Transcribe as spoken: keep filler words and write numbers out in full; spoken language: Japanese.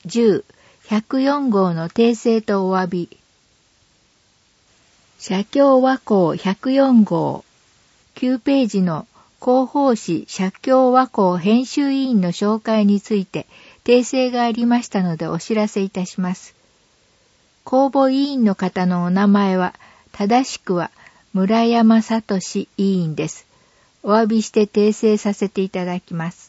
じゅう、ひゃくよん号の訂正とお詫び。社協和光ひゃくよん号、きゅうページの広報誌社協和光編集委員の紹介について訂正がありましたのでお知らせいたします。公募委員の方のお名前は正しくは村山聡委員です。お詫びして訂正させていただきます。